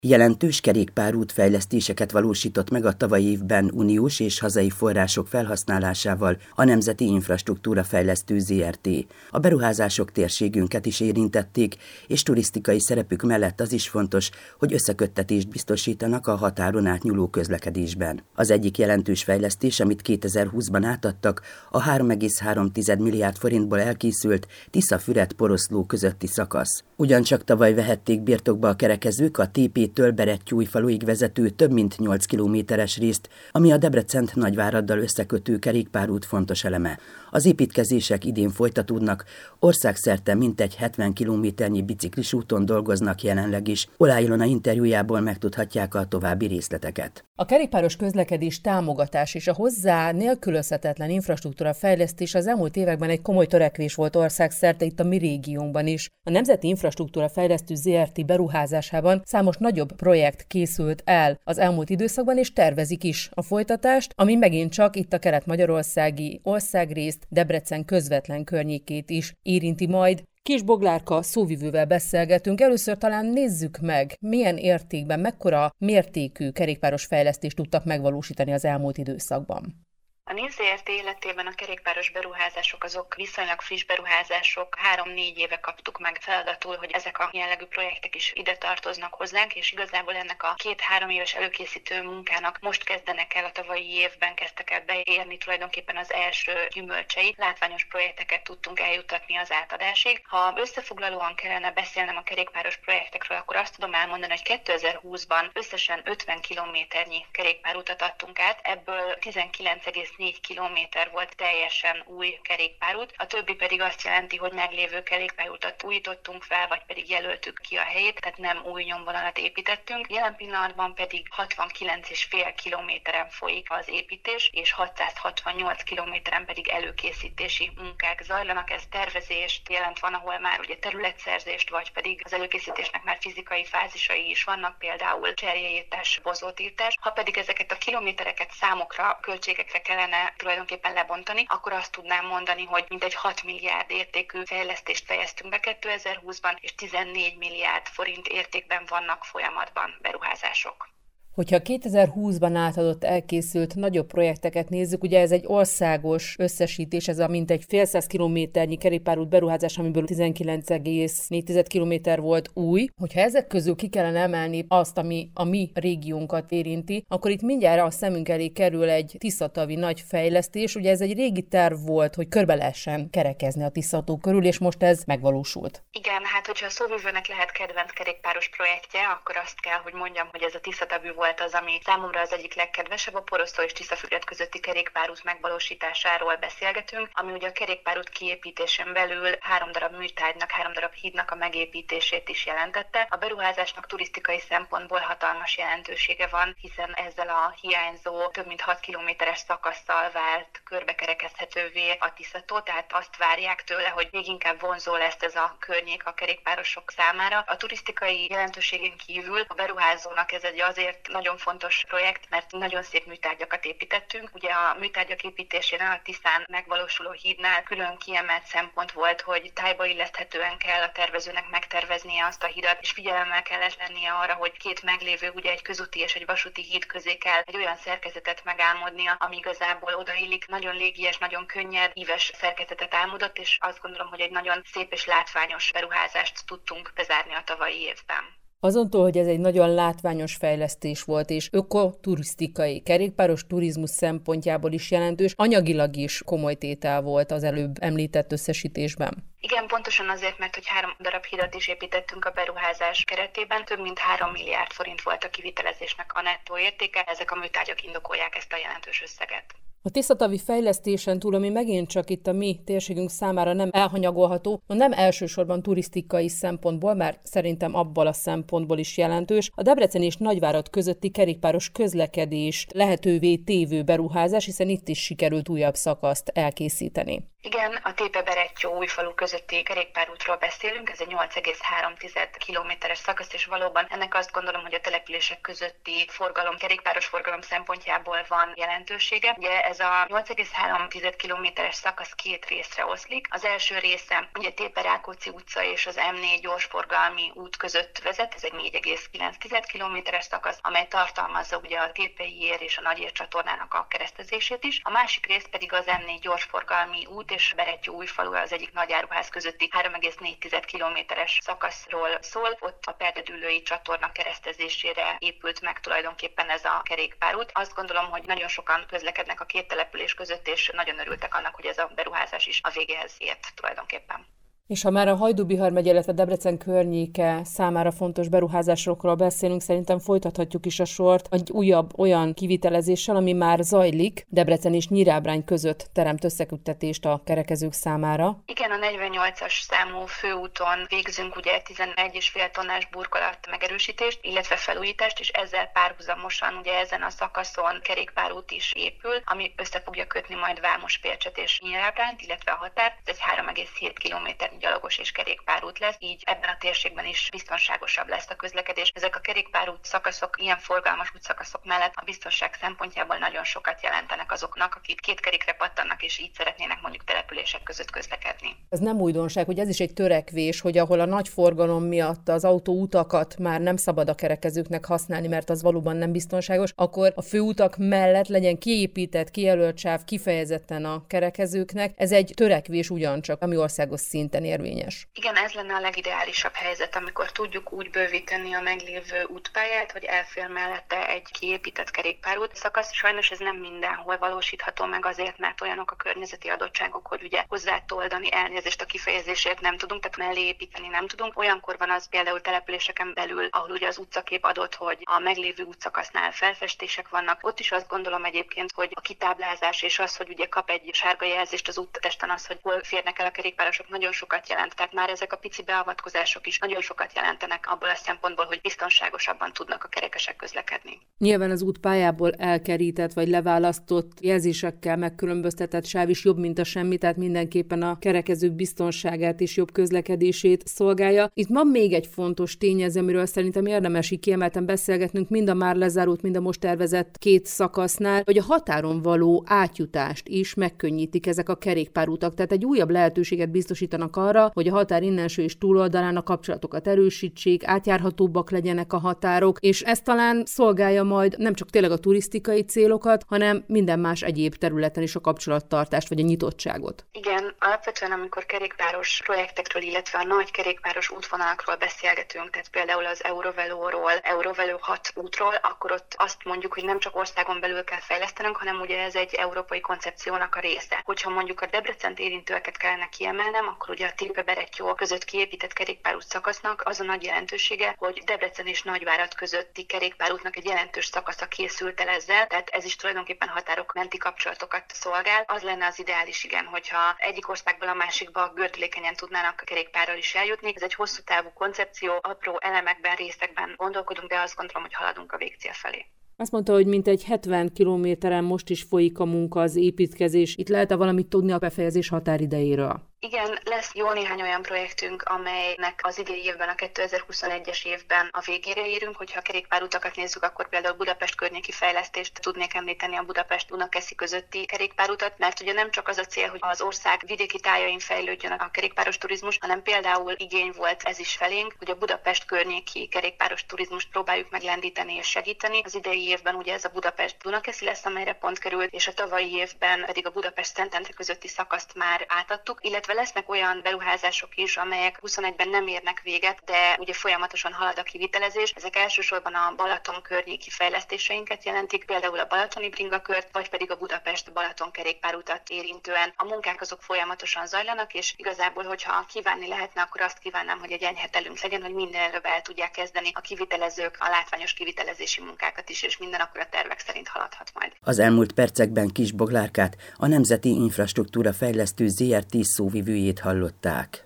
Jelentős kerékpárút fejlesztéseket valósított meg a tavalyi évben uniós és hazai források felhasználásával a Nemzeti Infrastruktúra Fejlesztő Zrt. A beruházások térségünket is érintették, és turisztikai szerepük mellett az is fontos, hogy összeköttetést biztosítanak a határon átnyúló közlekedésben. Az egyik jelentős fejlesztés, amit 2020-ban átadtak, a 3,3 milliárd forintból elkészült Tisza-Füred-Poroszló közötti szakasz. Ugyancsak tavaly vehették birtokba a kerekezők a TP-től Berettyújfaluig vezető több mint 8 kilométeres részt, ami a Debrecent Nagyváraddal összekötő kerékpárút fontos eleme. Az építkezések idén folytatódnak, országszerte mintegy 70 kilométernyi biciklis úton dolgoznak jelenleg is. Oláh Ilona interjújából megtudhatják a további részleteket. A kerékpáros közlekedés támogatás és a hozzá nélkülözhetetlen infrastruktúra fejlesztés az elmúlt években egy komoly törekvés volt országszerte, itt a mi régiónkban is. A Nemzeti Infrastruktúra Fejlesztő Zrt. Beruházásában számos nagyobb projekt készült el az elmúlt időszakban, és tervezik is a folytatást, ami megint csak itt a kelet-magyarországi országrészt, Debrecen közvetlen környékét is érinti majd. Kis Boglárka szóvivővel beszélgetünk. Először talán nézzük meg, milyen értékben, mekkora mértékű kerékpáros fejlesztést tudtak megvalósítani az elmúlt időszakban. A NIF Zrt. Életében a kerékpáros beruházások azok viszonylag friss beruházások, 3-4 éve kaptuk meg feladatul, hogy ezek a jellegű projektek is ide tartoznak hozzánk, és igazából ennek a 2-3 éves előkészítő munkának most kezdenek el, a tavalyi évben kezdtek el beérni tulajdonképpen az első gyümölcsei. Látványos projekteket tudtunk eljuttatni az átadásig. Ha összefoglalóan kellene beszélnem a kerékpáros projektekről, akkor azt tudom elmondani, hogy 2020-ban összesen 50 kilométernyi kerékpárutat adtunk át, ebből 19,4 kilométer volt teljesen új kerékpárút, a többi pedig azt jelenti, hogy meglévő kerékpárutat újítottunk fel, vagy pedig jelöltük ki a helyét, tehát nem új nyomvonalat építettünk. Jelen pillanatban pedig 69,5 kilométeren folyik az építés, és 668 kilométeren pedig előkészítési munkák zajlanak. Ez tervezést jelent, van, ahol már ugye területszerzést, vagy pedig az előkészítésnek már fizikai fázisai is vannak, például cserjeírtás, bozótírtás. Ha pedig ezeket a kilométereket számokra, költségekre kellene tulajdonképpen lebontani, akkor azt tudnám mondani, hogy mintegy 6 milliárd értékű fejlesztést fejeztünk be 2020-ban, és 14 milliárd forint értékben vannak folyamatban beruházások. Hogyha 2020-ban átadott elkészült nagyobb projekteket nézzük, ugye ez egy országos összesítés, ez a mintegy fél száz kilométernyi kerékpárút beruházás, amiből 19,4 kilométer volt új. Hogyha ezek közül ki kellene emelni azt, ami a mi régiónkat érinti, akkor itt mindjárt a szemünk elé kerül egy Tiszatavi nagy fejlesztés. Ugye ez egy régi terv volt, hogy körbe lehessen kerekezni a Tiszató körül, és most ez megvalósult. Igen, hát hogyha a szóvivőnek lehet kedvenc kerékpáros projektje, akkor azt kell, hogy mondjam, hogy ez a Tiszatavi volt az, ami számomra az egyik legkedvesebb. A Poroszló és Tiszafüred közötti kerékpárút megvalósításáról beszélgetünk, ami ugye a kerékpárút kiépítésén belül 3 darab műtárgynak, 3 darab hídnak a megépítését is jelentette. A beruházásnak turisztikai szempontból hatalmas jelentősége van, hiszen ezzel a hiányzó több mint 6 kilométeres szakasszal vált körbekerekezhetővé a Tiszató, tehát azt várják tőle, hogy még inkább vonzó lesz ez a környék a kerékpárosok számára. A turisztikai jelentőségén kívül a beruházónak ez egy azért nagyon fontos projekt, mert nagyon szép műtárgyakat építettünk. Ugye a műtárgyak építésénél, a Tiszán megvalósuló hídnál külön kiemelt szempont volt, hogy tájba illeszthetően kell a tervezőnek megterveznie azt a hidat, és figyelemmel kellett lennie arra, hogy két meglévő, ugye egy közúti és egy vasúti híd közé kell egy olyan szerkezetet megálmodnia, ami igazából odaillik. Nagyon légies, nagyon könnyed, íves szerkezetet álmodott, és azt gondolom, hogy egy nagyon szép és látványos beruházást tudtunk bezárni a tavalyi évben. Azontól, hogy ez egy nagyon látványos fejlesztés volt, és ökoturisztikai, kerékpáros turizmus szempontjából is jelentős, anyagilag is komoly tétel volt az előbb említett összesítésben. Igen, pontosan azért, mert hogy 3 darab hidat is építettünk a beruházás keretében, több mint 3 milliárd forint volt a kivitelezésnek a nettó értéke, ezek a műtárgyak indokolják ezt a jelentős összeget. A Tiszatavi fejlesztésen túl, ami megint csak itt a mi térségünk számára nem elhanyagolható, nem elsősorban turisztikai szempontból, mert szerintem abból a szempontból is jelentős, a Debrecen és Nagyvárad közötti kerékpáros közlekedés lehetővé tévő beruházás, hiszen itt is sikerült újabb szakaszt elkészíteni. Igen, a Tépe-Berettyó-Újfalu közötti kerékpárútról beszélünk, ez egy 8,3 kilométeres szakasz, és valóban ennek azt gondolom, hogy a települések közötti forgalom, kerékpáros forgalom szempontjából van jelentősége. Ugye ez a 8,3 kilométeres szakasz két részre oszlik. Az első része ugye Tépe-Rákóczi utca és az M4 gyorsforgalmi út között vezet, ez egy 4,9 kilométeres szakasz, amely tartalmazza ugye a Tépei ér és a Nagyér csatornának a keresztezését is. A másik rész pedig az M4 gyorsforgalmi út és Berettyó-Újfalu az egyik nagyáruház közötti 3,4 kilométeres szakaszról szól. Ott a Perdedüllői csatorna keresztezésére épült meg tulajdonképpen ez a kerékpárút. Azt gondolom, hogy nagyon sokan közlekednek a két település között, és nagyon örültek annak, hogy ez a beruházás is a végéhez ért tulajdonképpen. És ha már a Hajdú-Bihar megye, illetve Debrecen környéke számára fontos beruházásokról beszélünk, szerintem folytathatjuk is a sort egy újabb olyan kivitelezéssel, ami már zajlik. Debrecen és Nyírábrány között teremt összeköttetést a kerekezők számára. Igen, a 48-as számú főúton végzünk ugye 11,5 tonnás burkolat megerősítést, illetve felújítást, és ezzel párhuzamosan ugye ezen a szakaszon kerékpárút is épül, ami össze fogja kötni majd Vámospércset és Nyírábrányt, illetve a határt. Ez egy 3,7 km gyalogos és kerékpárút lesz, így ebben a térségben is biztonságosabb lesz a közlekedés. Ezek a kerékpárút szakaszok, ilyen forgalmas útszakaszok mellett a biztonság szempontjából nagyon sokat jelentenek azoknak, akik két kerékre pattannak, és így szeretnének mondjuk települések között közlekedni. Ez nem újdonság, hogy ez is egy törekvés, hogy ahol a nagy forgalom miatt az autóutakat már nem szabad a kerekezőknek használni, mert az valóban nem biztonságos, akkor a főutak mellett legyen kiépített, kijelölt sáv kifejezetten a kerekezőknek. Ez egy törekvés ugyancsak, ami országos szinten érvényes. Igen, ez lenne a legideálisabb helyzet, amikor tudjuk úgy bővíteni a meglévő útpályát, hogy elfér mellette egy kiépített kerékpárút szakasz. Sajnos ez nem mindenhol valósítható meg azért, mert olyanok a környezeti adottságok, hogy ugye hozzátoldani, elnézést a kifejezésért nem tudunk, tehát mellé építeni nem tudunk. Olyankor van az például településeken belül, ahol ugye az utcakép adott, hogy a meglévő útszakasznál felfestések vannak. Ott is azt gondolom egyébként, hogy a kitáblázás és az, hogy ugye kap egy sárga jelzést az úttesten, az, hogy hol férnek el a kerékpárosok, nagyon sokat jelent. Tehát már ezek a pici beavatkozások is nagyon sokat jelentenek abból a szempontból, hogy biztonságosabban tudnak a kerekesek közlekedni. Nyilván az útpályából elkerített vagy leválasztott jelzésekkel megkülönböztetett sáv is jobb, mint a semmi, tehát mindenképpen a kerekezők biztonságát és jobb közlekedését szolgálja. Itt van még egy fontos tényező, amiről szerintem érdemes így kiemelten beszélgetnünk, mind a már lezárult, mind a most tervezett két szakasznál, hogy a határon való átjutást is megkönnyítik ezek a kerékpárutak. Tehát egy újabb lehetőséget biztosítanak arra, hogy a határ innenső és túloldalán a kapcsolatokat erősítsék, átjárhatóbbak legyenek a határok, és ez talán szolgálja majd nem csak tényleg a turisztikai célokat, hanem minden más egyéb területen is a kapcsolattartást vagy a nyitottságot. Igen, alapvetően amikor kerékpáros projektekről, illetve a nagy kerékpáros útvonalakról beszélgetünk, tehát például az Eurovelo-ról, Eurovelo 6 útról, akkor ott azt mondjuk, hogy nem csak országon belül kell fejlesztenünk, hanem ugye ez egy európai koncepciónak a része. Hogyha mondjuk a Debrecent érintőeket kellene kiemelnem, akkor ugye a Tépe-Berettyó között kiépített kerékpárút szakasznak az a nagy jelentősége, hogy Debrecen és Nagyvárad közötti kerékpárútnak egy jelentős szakasza készült el ezzel, tehát ez is tulajdonképpen határok menti kapcsolatokat szolgál. Az lenne az ideális, igen, hogyha egyik országból a másikba gördülékenyen tudnának a kerékpárral is eljutni. Ez egy hosszú távú koncepció, apró elemekben, részekben gondolkodunk, de azt gondolom, hogy haladunk a végcél felé. Azt mondta, hogy mintegy 70 kilométeren most is folyik a munka, az építkezés. Itt lehet-e valamit tudni a befejezés határidejéről? Igen, lesz jó néhány olyan projektünk, amelynek az idei évben, a 2021-es évben a végére érünk. Hogyha a kerékpárutakat nézzük, akkor például Budapest környéki fejlesztést tudnék említeni, a Budapest-Dunakeszi közötti kerékpárutat, mert ugye nem csak az a cél, hogy az ország vidéki tájain fejlődjön a kerékpáros turizmus, hanem például igény volt ez is felénk, hogy a Budapest környéki kerékpáros turizmust próbáljuk meglendíteni és segíteni. Az idei évben ugye ez a Budapest-Dunakeszi lesz, amelyre pont került, és a tavalyi évben pedig a Budapest-Szentendre közötti szakaszt már átadtuk, illetve lesznek olyan beruházások is, amelyek 21-ben nem érnek véget, de ugye folyamatosan halad a kivitelezés. Ezek elsősorban a Balaton környéki fejlesztéseinket jelentik, például a balatoni bringakört, vagy pedig a Budapest-Balaton kerékpárutat érintően. A munkák azok folyamatosan zajlanak, és igazából, hogyha kívánni lehetne, akkor azt kívánnám, hogy egy enyhe telünk legyen, hogy minél előbb el tudják kezdeni a kivitelezők a látványos kivitelezési munkákat is, és minden akkor a tervek szerint haladhat majd. Az elmúlt percekben Kis Boglárkát, a Nemzeti Infrastruktúra Fejlesztő ZRT szóvivőjét hallották.